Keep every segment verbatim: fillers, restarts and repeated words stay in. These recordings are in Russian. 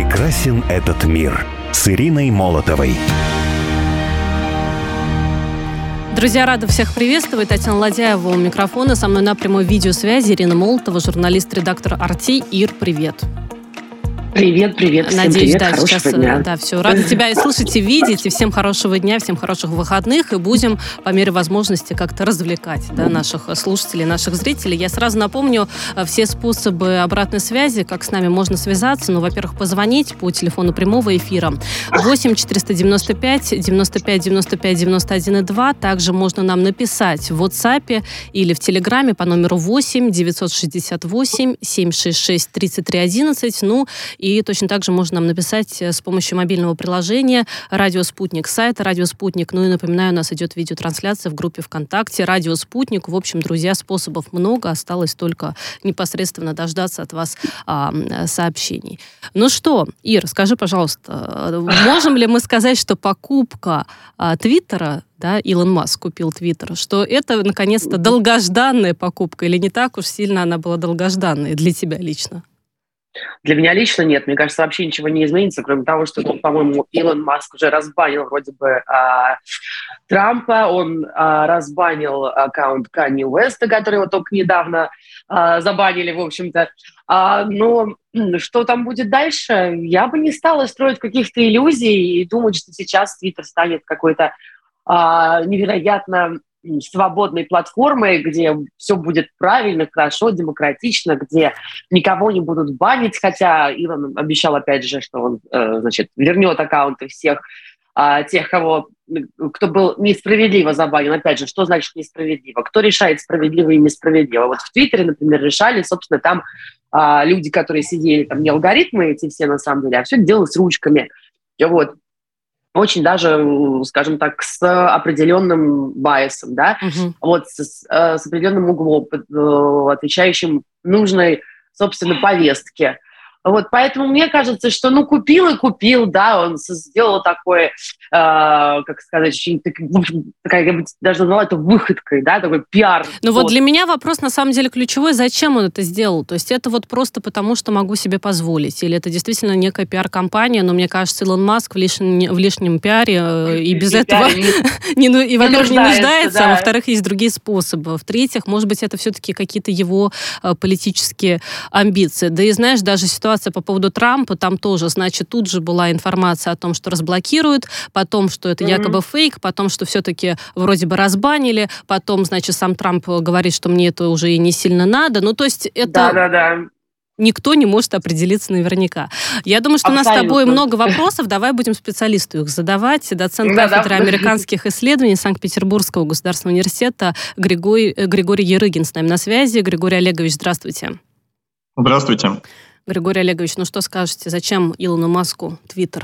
Прекрасен этот мир с Ириной Молотовой. Друзья, рада всех приветствовать. Татьяна Ладяева у микрофона. Со мной на прямой видеосвязи Ирина Молотова, журналист-редактор «Арти». Ир, привет. Привет, привет, всем Надеюсь, привет, да, хорошего сейчас, дня. Да, все. Рада тебя и слышать, и видеть. И всем хорошего дня, всем хороших выходных. И будем по мере возможности как-то развлекать, да, наших слушателей, наших зрителей. Я сразу напомню все способы обратной связи, как с нами можно связаться. Ну, во-первых, позвонить по телефону прямого эфира восемь четыреста девяносто пять девяносто пять девяносто пять девяносто один и два. Также можно нам написать в WhatsApp или в Телеграме по номеру восемь девятьсот шестьдесят восемь семьсот шестьдесят шесть тридцать три одиннадцать. Ну, и точно так же можно нам написать с помощью мобильного приложения «Радио Спутник», сайта «Радио Спутник». Ну и напоминаю, у нас идет видеотрансляция в группе ВКонтакте «Радио Спутник». В общем, друзья, способов много. Осталось только непосредственно дождаться от вас а, сообщений. Ну что, Ир, скажи, пожалуйста, можем ли мы сказать, что покупка а, Твиттера, да, Илон Маск купил Твиттер, что это, наконец-то, долгожданная покупка, или не так уж сильно она была долгожданной для тебя лично? Для меня лично нет. Мне кажется, вообще ничего не изменится, кроме того, что, ну, по-моему, Илон Маск уже разбанил вроде бы а, Трампа, он а, разбанил аккаунт Канье Уэста, который его только недавно а, забанили, в общем-то. А, но что там будет дальше? Я бы не стала строить каких-то иллюзий и думать, что сейчас Твиттер станет какой-то а, невероятно свободной платформой, где все будет правильно, хорошо, демократично, где никого не будут банить, хотя Илон обещал, опять же, что он, э, значит, вернет аккаунты всех э, тех, кого, кто был несправедливо забанен. Опять же, что значит несправедливо? Кто решает справедливо и несправедливо? Вот в Твиттере, например, решали, собственно, там э, люди, которые сидели, там не алгоритмы эти все на самом деле, а все делалось ручками. Вот. Очень даже, скажем так, с определенным байесом, да, uh-huh. вот с, с определенным углом, отвечающим нужной, собственно, повестке. Вот, поэтому мне кажется, что, ну, купил и купил, да, он сделал такое, э, как сказать, очень, в общем, такая, я бы даже назвала это выходкой, да, такой пиар. Ну вот для меня вопрос, на самом деле, ключевой, зачем он это сделал? То есть это вот просто потому, что могу себе позволить? Или это действительно некая пиар-компания? Но мне кажется, Илон Маск в лишнем, в лишнем пиаре и без этого, и, во-первых, не нуждается, а во-вторых, есть другие способы. В-третьих, может быть, это все-таки какие-то его политические амбиции. Да и, знаешь, даже ситуация по поводу Трампа, там тоже, значит, тут же была информация о том, что разблокируют, потом, что это mm-hmm. якобы фейк, потом, что все-таки вроде бы разбанили, потом, значит, сам Трамп говорит, что мне это уже и не сильно надо. Ну, то есть это... Да-да-да. Никто не может определиться наверняка. Я думаю, что Абсолютно. У нас с тобой много вопросов. Давай будем специалисту их задавать. Доцент да, кафедры да. американских исследований Санкт-Петербургского государственного университета Григорий, Григорий Ярыгин с нами на связи. Григорий Олегович, здравствуйте. Здравствуйте. Григорий Олегович, ну что скажете, зачем Илону Маску Твиттер?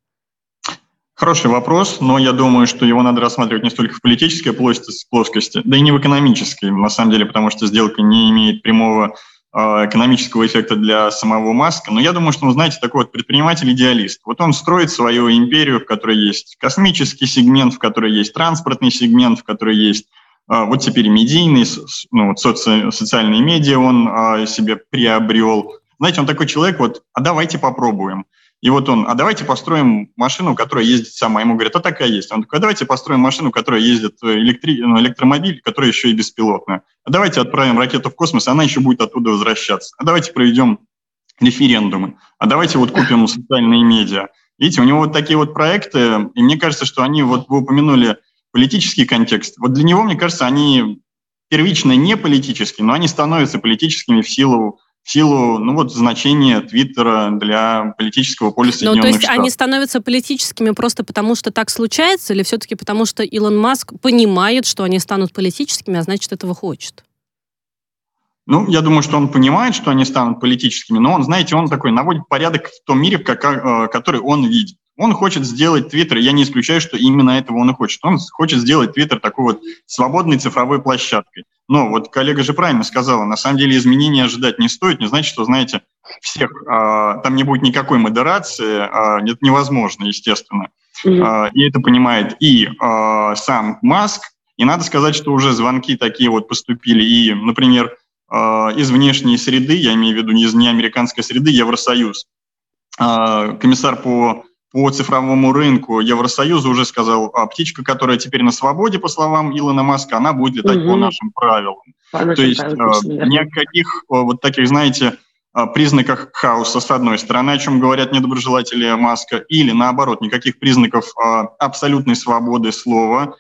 Хороший вопрос, но я думаю, что его надо рассматривать не столько в политической плоскости, да и не в экономической, на самом деле, потому что сделка не имеет прямого э, экономического эффекта для самого Маска. Но я думаю, что, вы знаете, такой вот предприниматель-идеалист. Вот он строит свою империю, в которой есть космический сегмент, в которой есть транспортный сегмент, в которой есть э, вот теперь медийный, ну, вот соци- социальные медиа он э, себе приобрел. Знаете, он такой человек, вот, а давайте попробуем. И вот он, а давайте построим машину, которая ездит сама. Ему говорят, а такая есть. Он такой, а давайте построим машину, которая ездит, электри... электромобиль, которая еще и беспилотная. А давайте отправим ракету в космос, она еще будет оттуда возвращаться. А давайте проведем референдумы. А давайте вот купим социальные медиа. Видите, у него вот такие вот проекты, и мне кажется, что они, вот вы упомянули политический контекст. Вот для него, мне кажется, они первично не политические, но они становятся политическими в силу в силу, ну вот, значения Твиттера для политического поля Соединенных Штатов. Ну, то есть Штатов. Они становятся политическими просто потому, что так случается, или все-таки потому, что Илон Маск понимает, что они станут политическими, а значит, этого хочет? Ну, я думаю, что он понимает, что они станут политическими, но он, знаете, он такой наводит порядок в том мире, который он видит. Он хочет сделать Твиттер, я не исключаю, что именно этого он и хочет. Он хочет сделать Твиттер такой вот свободной цифровой площадкой. Но вот коллега же правильно сказала, на самом деле изменений ожидать не стоит, не значит, что, знаете, всех, а, там не будет никакой модерации, а, это невозможно, естественно. Mm-hmm. А, и это понимает и а, сам Маск, и надо сказать, что уже звонки такие вот поступили, и, например, а, из внешней среды, я имею в виду не из неамериканской среды, Евросоюз, комиссар по, по цифровому рынку Евросоюза уже сказал, а птичка, которая теперь на свободе, по словам Илона Маска, она будет летать угу. по нашим правилам. По нашим То есть правилам, ни о каких вот таких, знаете, признаках хаоса, с одной стороны, о чем говорят недоброжелатели Маска, или, наоборот, никаких признаков абсолютной свободы слова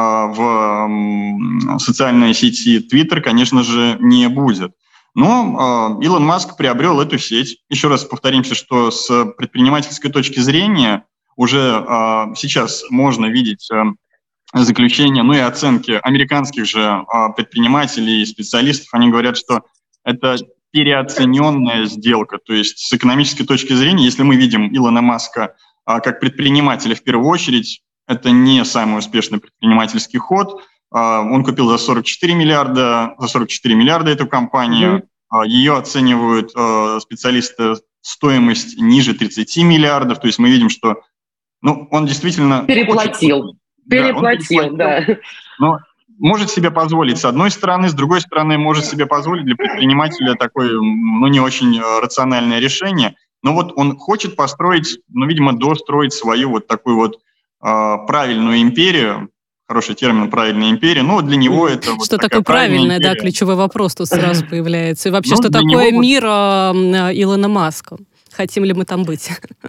в социальной сети Twitter, конечно же, не будет. Но Илон Маск приобрел эту сеть. Еще раз повторимся, что с предпринимательской точки зрения уже сейчас можно видеть заключения, ну и оценки американских же предпринимателей и специалистов. Они говорят, что это переоцененная сделка. То есть с экономической точки зрения, если мы видим Илона Маска как предпринимателя в первую очередь, это не самый успешный предпринимательский ход. Он купил за сорок четыре миллиарда, за сорок четыре миллиарда эту компанию. Mm-hmm. Ее оценивают специалисты стоимость ниже тридцати миллиардов. То есть мы видим, что ну, он действительно... Переплатил. Очень... Переплатил, да. да. Но может себе позволить с одной стороны, с другой стороны может себе позволить для предпринимателя такое, ну, не очень рациональное решение. Но вот он хочет построить, ну, видимо, достроить свою вот такую вот э, правильную империю. Хороший термин «правильная империя», но для него это... Что вот такое правильное, да, ключевой вопрос тут сразу появляется. И вообще, ну, что такое него... мир э, Илона Маска? Хотим ли мы там быть?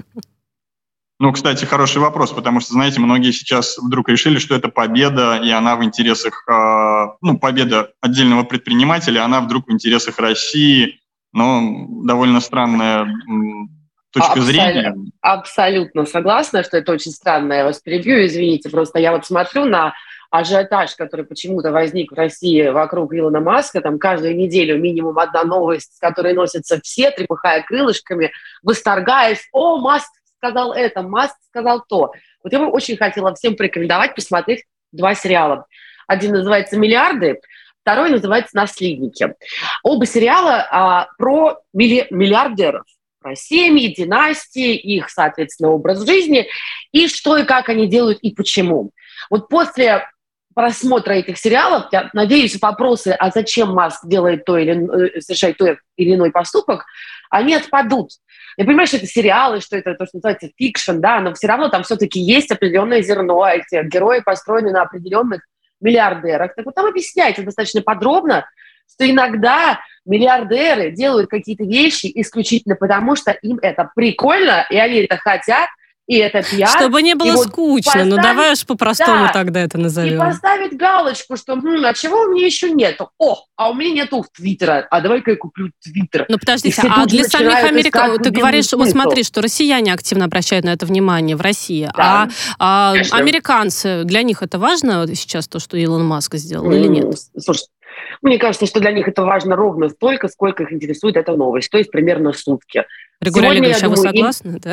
Ну, кстати, хороший вопрос, потому что, знаете, многие сейчас вдруг решили, что это победа, и она в интересах, э, ну, победа отдельного предпринимателя, она вдруг в интересах России, но довольно странная точка Абсолютно, зрения. Абсолютно согласна, что это очень странно. Я вас перебью, извините, просто я вот смотрю на ажиотаж, который почему-то возник в России вокруг Илона Маска, там каждую неделю минимум одна новость, с которой носятся все, трепыхая крылышками, восторгаясь: «О, Маск сказал это, Маск сказал то». Вот я бы очень хотела всем порекомендовать посмотреть два сериала. Один называется «Миллиарды», второй называется «Наследники». Оба сериала а, про милли- миллиардеров, про семьи, династии, их, соответственно, образ жизни, и что и как они делают, и почему. Вот после просмотра этих сериалов, я надеюсь, вопросы, а зачем Маск делает то или совершает то или иной поступок, они отпадут. Я понимаю, что это сериалы, что это то, что называется фикшн, да, но все равно там все-таки есть определенное зерно, эти герои построены на определенных миллиардерах. Так вот там объясняется достаточно подробно, что иногда миллиардеры делают какие-то вещи исключительно потому, что им это прикольно, и они это хотят, и это пиар. Чтобы не было скучно, вот поставить, ну давай уж по-простому, да, тогда это назовем. И поставить галочку, что хм, а чего у меня еще нету? О, а у меня нету Твиттера, а давай-ка я куплю Твиттер. Ну подождите, а для самих американцев, ты говоришь, вот смотри, что россияне активно обращают на это внимание в России, да, а, а американцы, для них это важно сейчас, то, что Илон Маск сделал, mm, или нет? Слушай, мне кажется, что для них это важно ровно столько, сколько их интересует эта новость, то есть примерно сутки. Григорий Олегович, а вы согласны? Им... Да?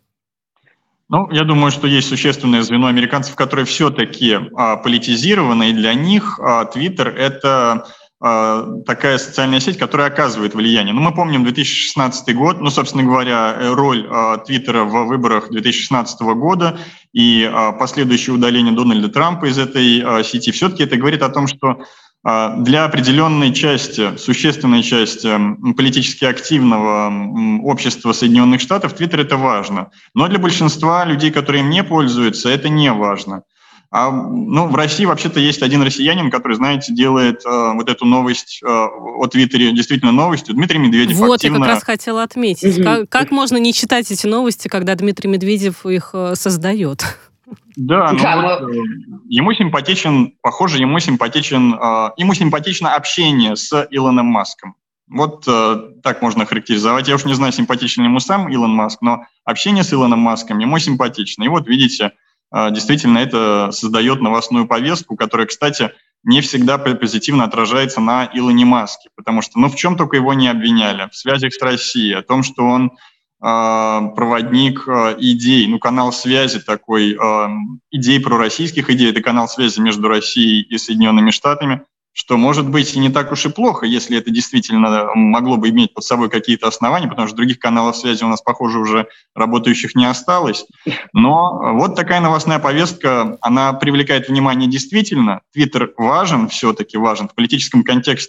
Ну, я думаю, что есть существенное звено американцев, которые все-таки а, политизированы, и для них Твиттер а, – это а, такая социальная сеть, которая оказывает влияние. Ну, мы помним две тысячи шестнадцатый год, ну, собственно говоря, роль а, Твиттера в выборах две тысячи шестнадцатого года и а, последующее удаление Дональда Трампа из этой а, сети. Все-таки это говорит о том, что для определенной части, существенной части политически активного общества Соединенных Штатов Твиттер – это важно. Но для большинства людей, которые им не пользуются, это не важно. А, ну, в России вообще-то есть один россиянин, который, знаете, делает э, вот эту новость э, о Твиттере действительно новостью. Дмитрий Медведев вот, активно... я как раз хотела отметить. Mm-hmm. Как, как можно не читать эти новости, когда Дмитрий Медведев их э, создает? Да, ну да, вот, но... ему симпатичен, похоже, ему симпатичен, э, ему симпатично общение с Илоном Маском. Вот э, так можно характеризовать. Я уж не знаю, симпатичен ли ему сам Илон Маск, но общение с Илоном Маском ему симпатично. И вот видите, э, действительно это создает новостную повестку, которая, кстати, не всегда позитивно отражается на Илоне Маске, потому что, ну, в чем только его не обвиняли, в связях с Россией, о том, что он проводник идей, ну, канал связи такой, идей пророссийских идей, это канал связи между Россией и Соединенными Штатами, что, может быть, и не так уж и плохо, если это действительно могло бы иметь под собой какие-то основания, потому что других каналов связи у нас, похоже, уже работающих не осталось. Но вот такая новостная повестка, она привлекает внимание действительно. Твиттер важен, все-таки важен в политическом контексте.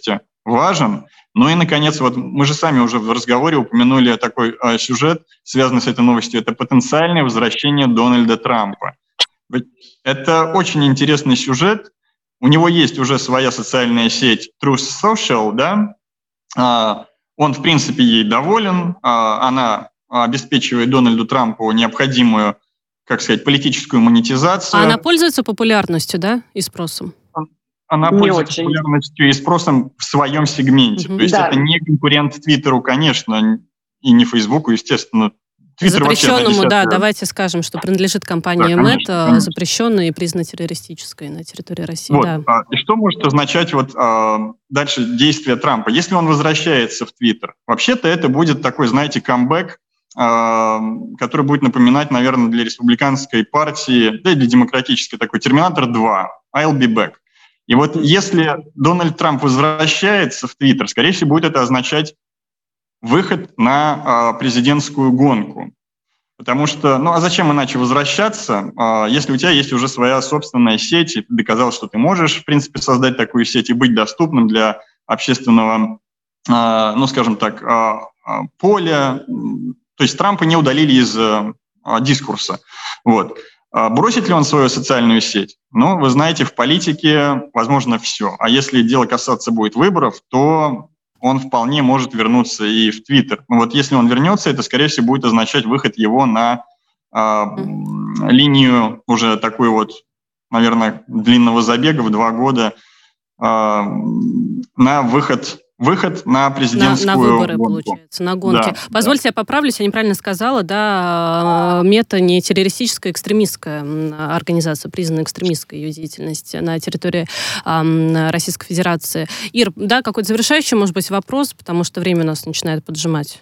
важен. Ну и, наконец, вот мы же сами уже в разговоре упомянули такой а, сюжет, связанный с этой новостью. Это потенциальное возвращение Дональда Трампа. Это очень интересный сюжет. У него есть уже своя социальная сеть Truth Social, да. А, он, в принципе, ей доволен. А, она обеспечивает Дональду Трампу необходимую, как сказать, политическую монетизацию. А она пользуется популярностью, да, и спросом? Она Не пользуется очень. популярностью и спросом в своем сегменте. Мгм. То есть Да. это не конкурент Твиттеру, конечно, и не Фейсбуку, естественно. Твиттер вообще на Запрещенному, да, десятое. давайте скажем, что принадлежит компании Да, конечно, Мета, конечно. запрещенной и признанной террористической на территории России. Вот. Да. а, И что может означать вот а, дальше действия Трампа? Если он возвращается в Твиттер, вообще-то это будет такой, знаете, камбэк, а, который будет напоминать, наверное, для республиканской партии, да и для демократической такой «Терминатор два», «I'll be back». И вот если Дональд Трамп возвращается в Твиттер, скорее всего, будет это означать выход на а, президентскую гонку. Потому что, ну а зачем иначе возвращаться, а, если у тебя есть уже своя собственная сеть, и ты доказал, что ты можешь, в принципе, создать такую сеть и быть доступным для общественного, а, ну скажем так, а, а, поля. То есть Трампа не удалили из а, дискурса. Вот. А бросит ли он свою социальную сеть? Ну, вы знаете, в политике возможно все. А если дело касаться будет выборов, то он вполне может вернуться и в Твиттер. Но вот если он вернется, это, скорее всего, будет означать выход его на э, линию уже такой вот, наверное, длинного забега в два года, э, на выход, выход на президентскую На, на выборы, гонку. получается, на гонки. Да, Позвольте, да. я поправлюсь, я неправильно сказала, да, Мета не террористическая, экстремистская организация, признана экстремистской ее деятельность на территории э, Российской Федерации. Ир, да, какой-то завершающий, может быть, вопрос, потому что время у нас начинает поджимать.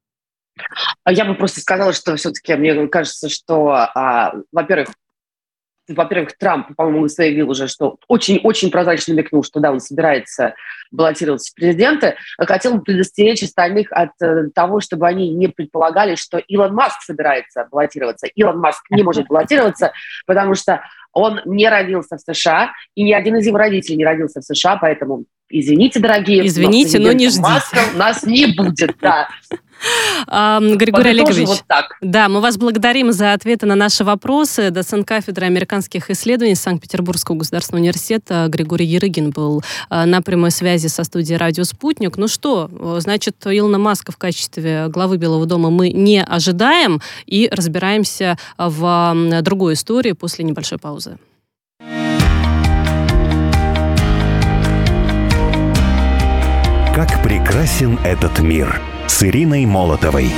Я бы просто сказала, что все-таки мне кажется, что, а, во-первых, Во-первых, Трамп, по-моему, заявил уже, что очень-очень прозрачно намекнул, что да, он собирается баллотироваться в президенты. Хотел бы предостеречь остальных от э, того, чтобы они не предполагали, что Илон Маск собирается баллотироваться. Илон Маск не может баллотироваться, потому что он не родился в США, и ни один из его родителей не родился в США, поэтому извините, дорогие, Извините, но не ждите. Маска нас не будет, да. А, Григорий Олегович, вот так. Да, мы вас благодарим за ответы на наши вопросы. Доцент кафедры американских исследований Санкт-Петербургского государственного университета Григорий Ярыгин был на прямой связи со студией «Радио Спутник». Ну что, значит, Илона Маска в качестве главы Белого дома мы не ожидаем и разбираемся в другой истории после небольшой паузы. Как прекрасен этот мир с Ириной Молотовой.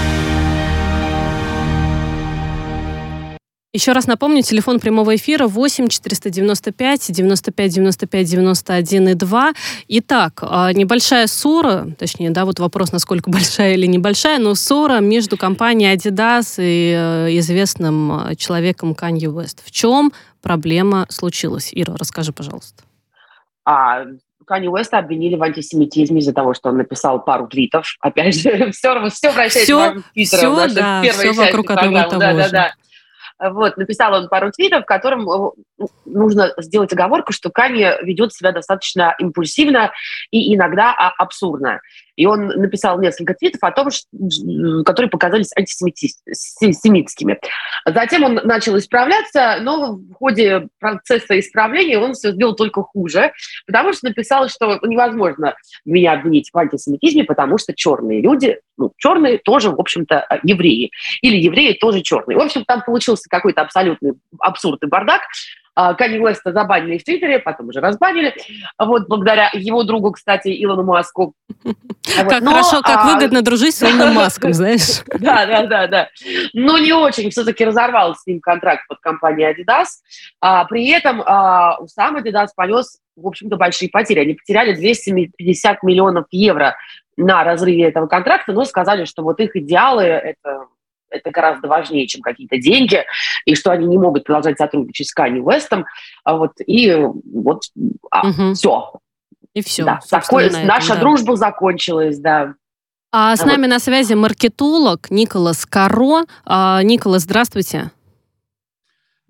Еще раз напомню, телефон прямого эфира восемь четыреста девяносто пять девяносто пять девяносто пять девяносто один и два. Итак, небольшая ссора, точнее, да, вот вопрос, насколько большая или небольшая, но ссора между компанией Adidas и известным человеком Канье Уэст. В чем проблема случилась? Ира, расскажи, пожалуйста. А... Канье Уэста обвинили в антисемитизме из-за того, что он написал пару твитов. Опять же, все, все вращается вокруг Твиттера. Все, да, все вокруг одного и того да, же. Да, да. Вот, написал он пару твитов, в котором нужно сделать оговорку, что Канье ведет себя достаточно импульсивно и иногда абсурдно. И он написал несколько твитов о том, что, которые показались антисемитскими. Затем он начал исправляться, но в ходе процесса исправления он все сделал только хуже, потому что написал, что невозможно меня обвинить в антисемитизме, потому что черные люди, ну, черные тоже, в общем-то, евреи. Или евреи тоже черные. В общем, там получился какой-то абсолютный абсурдный бардак. Канье Уэста забанили в Твиттере, потом уже разбанили. Вот, благодаря его другу, кстати, Илону Маску. Как Но, хорошо, как а... выгодно дружить с Илоном Маском, знаешь? Да, да, да, да. Но не очень. Все-таки разорвал с ним контракт под компанией Adidas. А, при этом а, сам Adidas понес, в общем-то, большие потери. Они потеряли двести пятьдесят миллионов евро на разрыве этого контракта, но сказали, что вот их идеалы – это... это гораздо важнее, чем какие-то деньги, и что они не могут продолжать сотрудничать с Канье Уэстом. Вот, и вот а, угу. все. И все. Да, такое, этом, наша да. дружба закончилась, да. А с вот. нами на связи маркетолог Николас Каро. А, Николас, здравствуйте.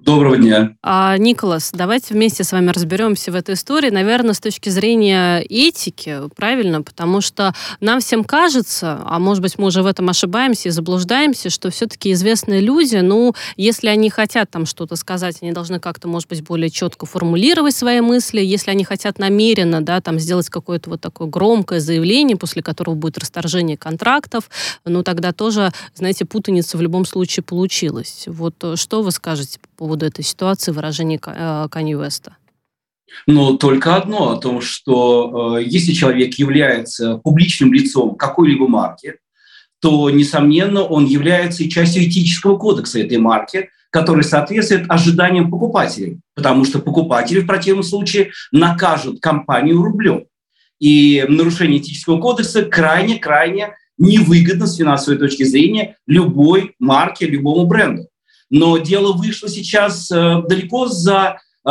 Доброго дня. А, Николас, давайте вместе с вами разберемся в этой истории, наверное, с точки зрения этики, правильно? Потому что нам всем кажется, а может быть мы уже в этом ошибаемся и заблуждаемся, что все-таки известные люди, ну, если они хотят там что-то сказать, они должны как-то, может быть, более четко формулировать свои мысли. Если они хотят намеренно, да, там сделать какое-то вот такое громкое заявление, после которого будет расторжение контрактов, ну, тогда тоже, знаете, путаница в любом случае получилась. Вот что вы скажете по поводу этой ситуации, выражений Канье Уэста? Но только одно, о том, что э, если человек является публичным лицом какой-либо марки, то, несомненно, он является и частью этического кодекса этой марки, который соответствует ожиданиям покупателей, потому что покупатели в противном случае накажут компанию рублем. И нарушение этического кодекса крайне-крайне невыгодно с финансовой точки зрения любой марке, любому бренду. Но дело вышло сейчас э, далеко за э,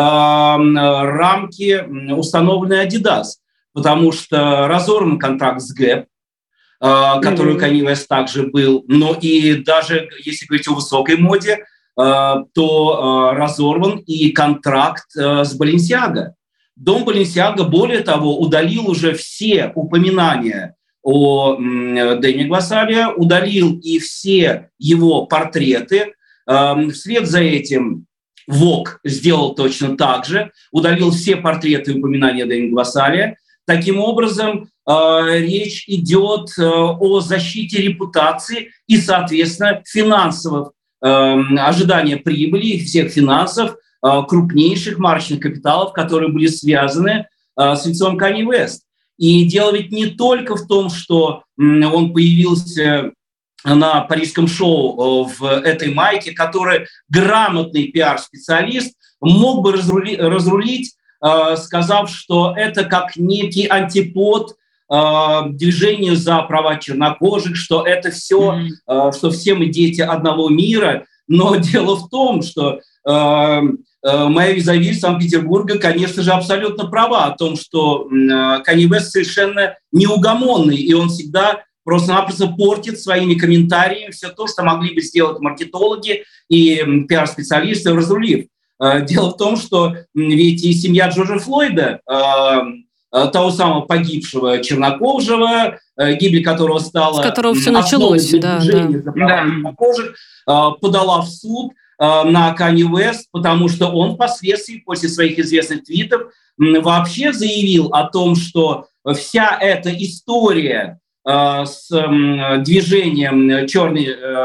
рамки, установленные Adidas, потому что разорван контракт с Гэп, э, который у Канье Уэст также был, но и даже, если говорить о высокой моде, э, то э, разорван и контракт э, с Balenciaga. Дом Balenciaga, более того, удалил уже все упоминания о э, Дэне Гвасале, удалил и все его портреты. Вслед за этим Vogue сделал точно так же, удалил все портреты и упоминания Дэна Гвасале. Таким образом, речь идет о защите репутации и, соответственно, финансовых ожидания прибыли всех финансов крупнейших марочных капиталов, которые были связаны с лицом Канье Уэст. И дело ведь не только в том, что он появился на парижском шоу в этой майке, который грамотный пиар-специалист мог бы разрули, разрулить, э, сказав, что это как некий антипод э, движению за права чернокожих, что это все, mm-hmm. э, что все мы дети одного мира. Но дело в том, что э, э, моя визави из Санкт-Петербурга, конечно же, абсолютно права о том, что э, Канье Уэст совершенно неугомонный, и он всегда просто-напросто портит своими комментариями все то, что могли бы сделать маркетологи и пиар-специалисты, разрулив. Дело в том, что ведь и семья Джорджа Флойда, того самого погибшего чернокожего, гибель которого стала с которого все началось, да, движения за права чернокожих, подала в суд на Канье Уэст, потому что он впоследствии, после своих известных твитов, вообще заявил о том, что вся эта история с движением черный,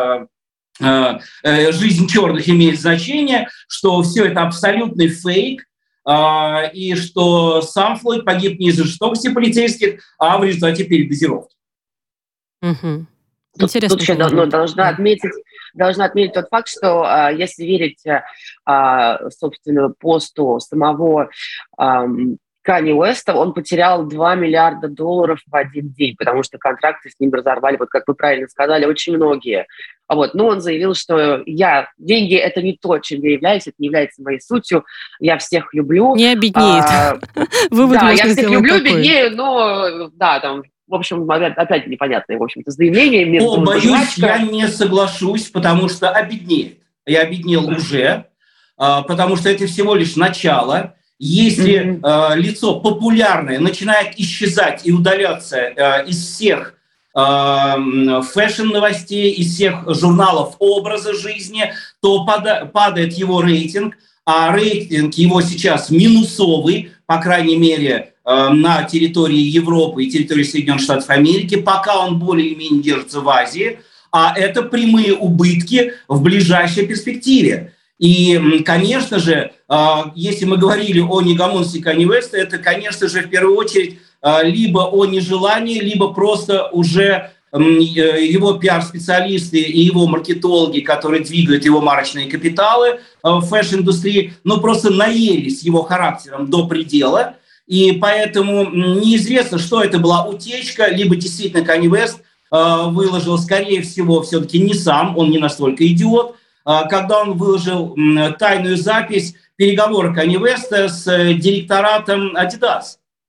жизнь черных имеет значение, что все это абсолютный фейк, и что сам Флойд погиб не из-за жестокости полицейских, а в результате передозировки. Угу. Тут, тут еще ну, должна, отметить, должна отметить тот факт, что если верить, собственно, посту самого Канье Уэста, он потерял два миллиарда долларов в один день, потому что контракты с ним разорвали, вот как вы правильно сказали, очень многие. Вот. Но он заявил, что я, деньги – это не то, чем я являюсь, это не является моей сутью, я всех люблю. Не обеднеет. А, да, я всех люблю, беднею, но, да, там, в общем, опять, опять непонятное, в общем-то, заявление. О, боюсь, я не соглашусь, потому что обеднеет. Я обеднел уже, потому что это всего лишь начало. Если mm-hmm. э, лицо популярное начинает исчезать и удаляться э, из всех э, фэшн-новостей, из всех журналов образа жизни, то пада- падает его рейтинг, а рейтинг его сейчас минусовый, по крайней мере, э, на территории Европы и территории Соединенных Штатов Америки, пока он более-менее держится в Азии, а это прямые убытки в ближайшей перспективе. И, конечно же, если мы говорили о негомонстве Канье Уэста, это, конечно же, в первую очередь либо о нежелании, либо просто уже его пиар-специалисты и его маркетологи, которые двигают его марочные капиталы в фэшн-индустрии, ну, просто наелись его характером до предела. И поэтому неизвестно, что это была утечка, либо действительно Канье Уэст выложил, скорее всего, все-таки не сам, он не настолько идиот, когда он выложил тайную запись переговоров Канье Уэста с директоратом Adidas.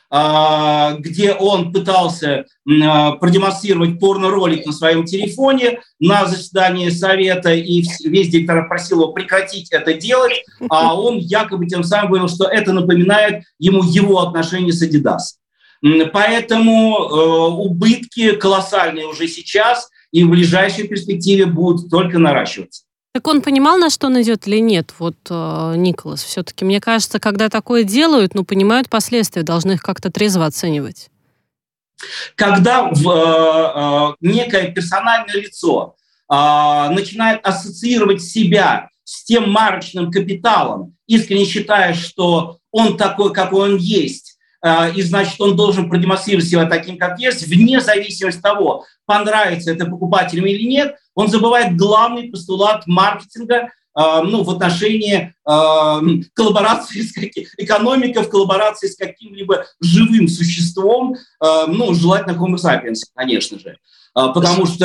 где он пытался продемонстрировать порно-ролик на своем телефоне на заседании совета, и весь директорат просил его прекратить это делать, а он якобы тем самым говорил, что это напоминает ему его отношения с Adidas. Поэтому убытки колоссальные уже сейчас и в ближайшей перспективе будут только наращиваться. Так он понимал, на что он идет или нет, вот э, Николас? Все-таки, мне кажется, когда такое делают, ну, понимают последствия, должны их как-то трезво оценивать. Когда в, э, некое персональное лицо э, начинает ассоциировать себя с тем марочным капиталом, искренне считая, что он такой, какой он есть, э, и, значит, он должен продемонстрировать себя таким, как есть, вне зависимости от того, понравится это покупателям или нет, он забывает главный постулат маркетинга э, ну, в отношении э, коллаборации с каким, экономика в коллаборации с каким-либо живым существом, э, ну, желательно Homo sapiens, конечно же. Э, потому что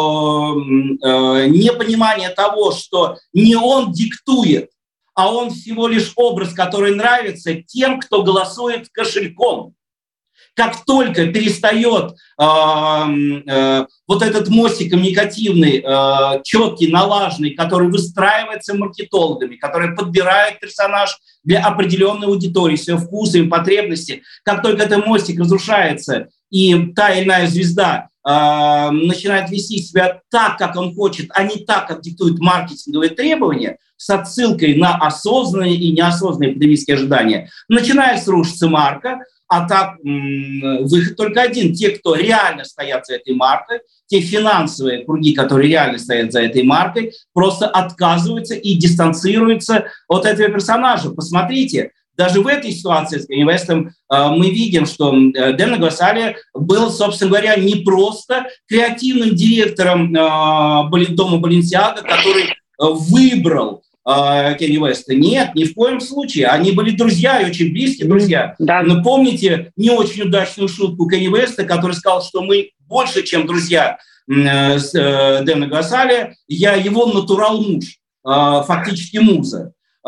э, э, непонимание того, что не он диктует, а он всего лишь образ, который нравится тем, кто голосует кошельком. Как только перестает э, э, вот этот мостик коммуникативный, э, четкий, налаженный, который выстраивается маркетологами, который подбирает персонаж для определенной аудитории, с ее вкусами, потребности, как только этот мостик разрушается, и та или иная звезда э, начинает вести себя так, как он хочет, а не так, как диктуют маркетинговые требования, с отсылкой на осознанные и неосознанные потребительские ожидания, начинает рушиться марка. А так выход только один. Те, кто реально стоят за этой маркой, те финансовые круги, которые реально стоят за этой маркой, просто отказываются и дистанцируются от этого персонажа. Посмотрите, даже в этой ситуации с Kanye West'ом мы видим, что Демна Гвасалия был, собственно говоря, не просто креативным директором дома Баленсиага, который выбрал Kanye West'а. Нет, ни в коем случае. Они были друзья и очень близкие друзья. Да. Но помните не очень удачную шутку Kanye West'а, который сказал, что мы больше, чем друзья с Демна Гвасалия, я его натурал-муж, фактически муза.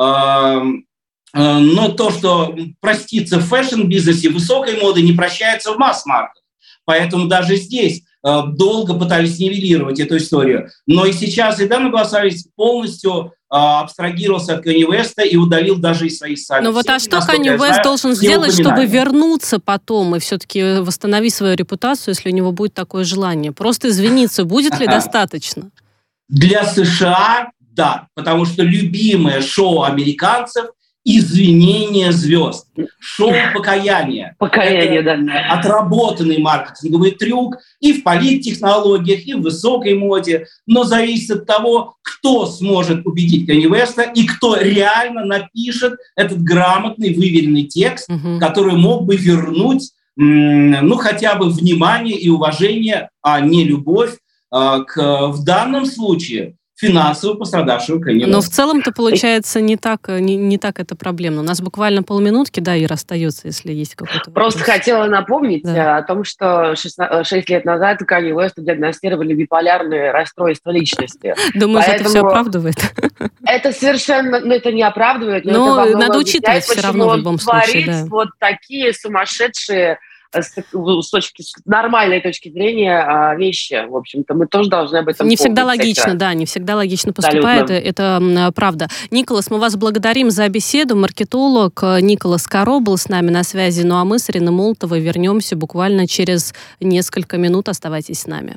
Но то, что простится в фэшн-бизнесе, высокой моды, не прощается в масс-маркет. Поэтому даже здесь долго пытались нивелировать эту историю. Но и сейчас и Демна Гвасалия полностью абстрагировался от Kanye West'а и удалил даже из своих социальных сетей. Ну вот а что Kanye West должен сделать, чтобы вернуться потом и все-таки восстановить свою репутацию, если у него будет такое желание? Просто извиниться будет ли достаточно? Для США – да, потому что любимое шоу американцев – извинение звезд, шоу покаяния. Покаяние, да. Отработанный маркетинговый трюк и в политтехнологиях, и в высокой моде, но зависит от того, кто сможет убедить Kanye West'а и кто реально напишет этот грамотный, выверенный текст, угу. который мог бы вернуть, ну, хотя бы внимание и уважение, а не любовь к, в данном случае, финансово пострадавшего Kanye West. Но в целом-то, получается, не так, не, не так это проблемно. У нас буквально полминутки, да, и расстается, если есть какой-то Просто вопрос. хотела напомнить да. о том, что шесть лет назад Kanye West диагностировали биполярное расстройство личности. Думаешь, это все оправдывает? Это совершенно, ну, это не оправдывает. Но, но надо учитывать все равно в любом случае. Да. Вот такие сумасшедшие с, с, точки, с нормальной точки зрения вещи, в общем-то, мы тоже должны об этом Не всегда помнить. логично, это... да, не всегда логично поступает, это, это правда. Николас, мы вас благодарим за беседу. Маркетолог Николас Каро был с нами на связи, ну а мы с Ириной Молотовой вернемся буквально через несколько минут. Оставайтесь с нами.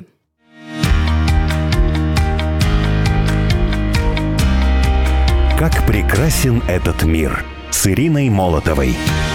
Как прекрасен этот мир с Ириной Молотовой.